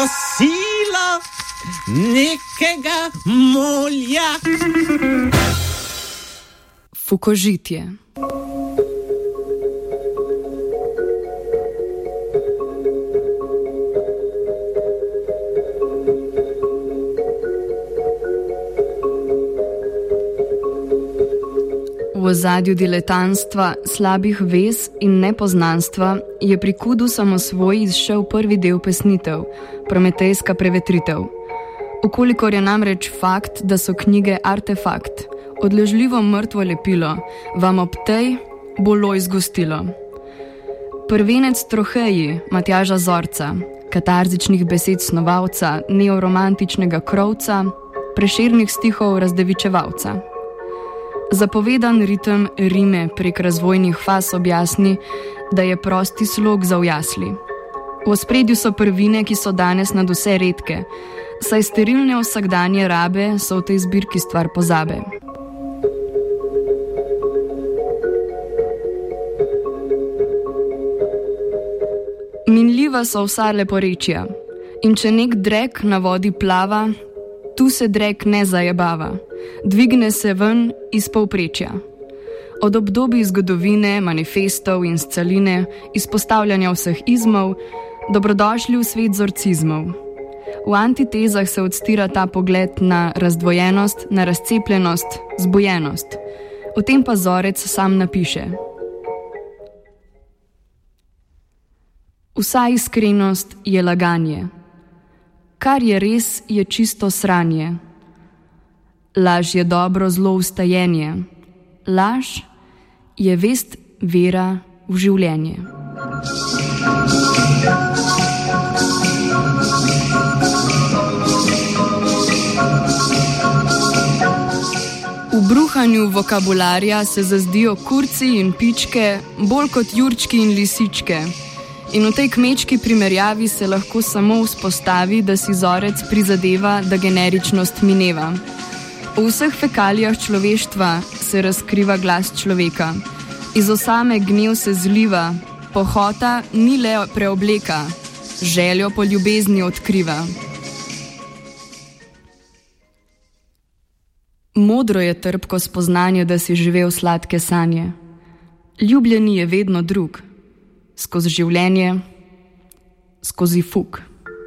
kosilo nekega molja. Fukožitje. V ozadju diletantstva, slabih vez in nepoznanstva je pri Kudu samosvoji izšel prvi del pesnitev, Prometejska prevetritev. Ukolikor je namreč fakt, da so knjige artefakt, odležljivo mrtvo lepilo, vam ob tej bo loj zgostilo. Prvenec Troheji Matjaža Zorca, katarzičnih besed snovalca, neoromantičnega krovca, Prešernih stihov razdevičevalca. Zapovedan ritem rime prek razvojnih faz objasni, da je prosti slog za v jasli. V ospredju so prvine, ki so danes nadvse redke, saj sterilne vsakdanje rabe so v tej zbirki stvar pozabe. Minljiva so vsa leporečja, in če nek drek na vodi plava, tu se drek ne zajebava, dvigne se ven iz povprečja. Od obdobij zgodovine, manifestov in scaline, izpostavljanja vseh izmov, dobrodošli v svet zorcizmov. V antitezah se odstira ta pogled na razdvojenost, na razcepljenost, zbujenost. O tem pa Zorec sam napiše. Vsa iskrenost je laganje. Kar je res, je čisto sranje. Laž je dobro, zlo vstajenje. Laž je vest, vera v življenje. V bruhanju vokabularja se zazdijo kurci in pičke, bolj kot jurčki in lisičke. In v tej kmečki primerjavi se lahko samo vzpostavi, da si Zorec prizadeva, da generičnost mineva. V vseh fekalijah človeštva se razkriva glas človeka. Iz osame gnev se zliva, pohota ni le preobleka, željo po ljubezni odkriva. Modro je trpko spoznanje, da si živel sladke sanje. Ljubljeni je vedno drug. Skozi življenje, skozi fuk.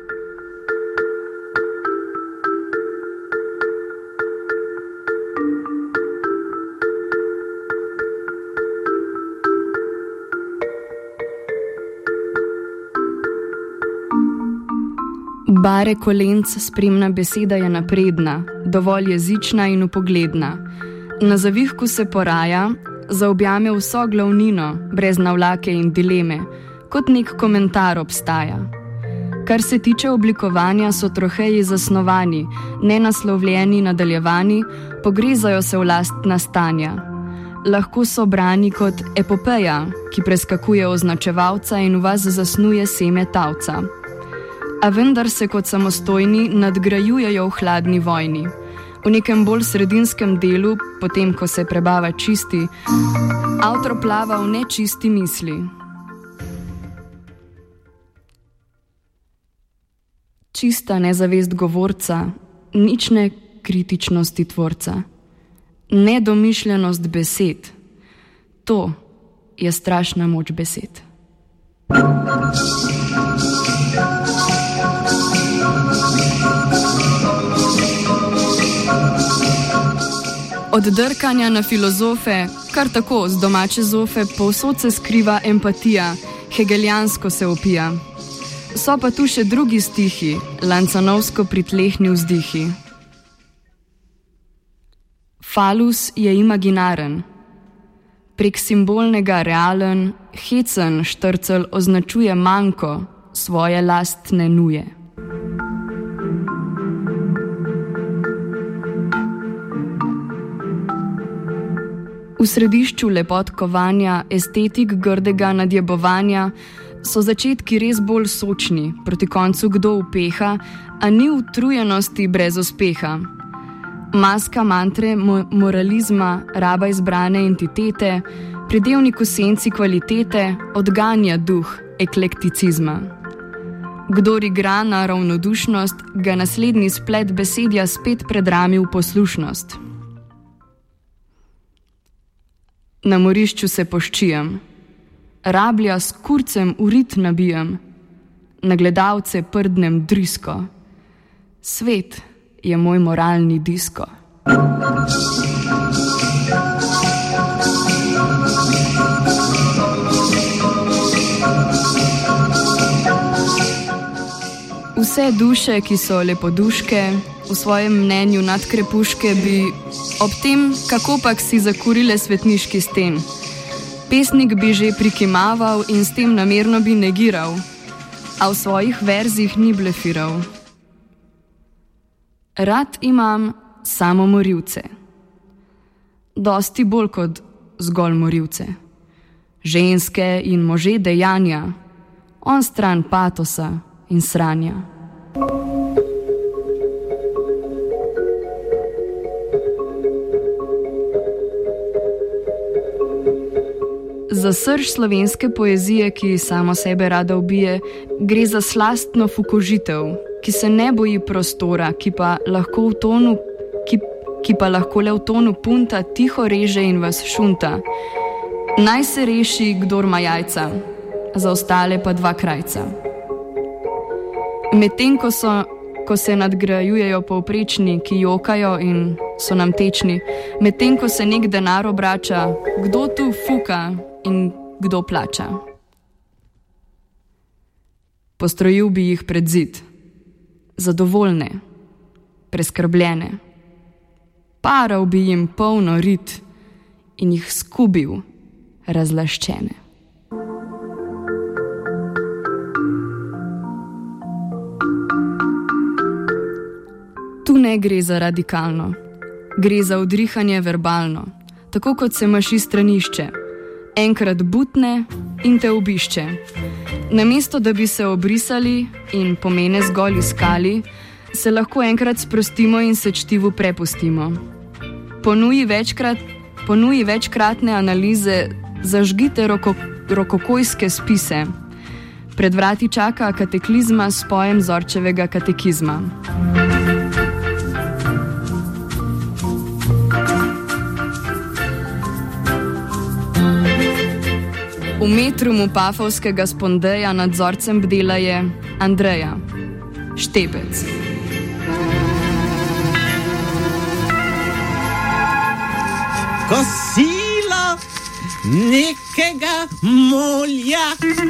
Bare kolenc spremna beseda je napredna, dovolj jezična in upogledna. Na zavihku se poraja, zaobjame vso glavnino, brez navlake in dileme, kot nek komentar obstaja. Kar se tiče oblikovanja, so Troheji zasnovani, nenaslovljeni, nadaljevani, pogrezajo se v lastna stanja. Lahko so brani kot epopeja, ki preskakuje označevalca in v vas zasnuje seme tavca. A vendar se kot samostojni nadgrajujejo v hladni vojni. V nekem bolj sredinskem delu, potem ko se prebava čisti, avtor plava v nečisti misli. Čista nezavest govorca, nične kritičnosti tvorca, nedomišljenost besed. To je strašna moč besed. Od drkanja na filozofe, kar tako z domače zofe, povsod se skriva empatija, hegelijansko se opija. So pa tu še drugi stihi, lancanovsko pritlehni vzdihi. Falus je imaginaren. Prek simbolnega realen, hecen štrcelj označuje manko svoje lastne nuje. V središču lepotkovanja, estetik grdega nadjebovanja so začetki res bolj sočni, proti koncu kdo upeha, a ni utrujenosti brez uspeha. Maska mantre moralizma, raba izbrane entitete, pridevnik v senci kvalitete odganja duh eklekticizma. Kdor igra na ravnodušnost, ga naslednji splet besedja spet predrami v poslušnost. Na morišču se poščijem, rablja s kurcem v rit nabijem, na gledalce prdnem drisko. Svet je moj moralni disko. Vse duše, ki so lepoduške, v svojem mnenju nadkrepuške, bi ob tem, kakopak si zakurile svetniški sten. Pesnik bi že prikimaval in s tem namerno bi negiral, a v svojih verzih ni blefiral. Rad imam samo morilce, dosti bolj kot zgolj morilce. Ženske in može dejanja, on stran patosa in sranja. Za srž slovenske poezije, ki samo sebe rada ubije, gre za slastno fukožitev, ki se ne boji prostora, ki pa lahko le v tonu punta tiho reže in vas šunta. Naj se reši, kdor ima jajca, za ostale pa 2 krajca. Medtem ko se nadgrajujejo povprečni, ki jokajo in so nam tečni, medtem ko se nek denar obrača, kdo tu fuka in kdo plača. Postrojil bi jih pred zid, zadovoljne, preskrbljene. Paral bi jim polno rit in jih skubil razlaščene. Tu ne gre za radikalno, gre za udrihanje verbalno, tako kot se maši stranišče. Enkrat butne in te obišče. Namesto, da bi se obrisali in pomene zgolj iskali, se lahko enkrat sprostimo in se čtivu prepustimo. Ponuji večkratne analize, zažgite rokokojske spise. Pred vrati čaka kateklizma s pojem Zorčevega katekizma. V metru mu pafovskega spondeja nad vzorcem bdela je Andreja, Štebec. Kosilo nekega molja.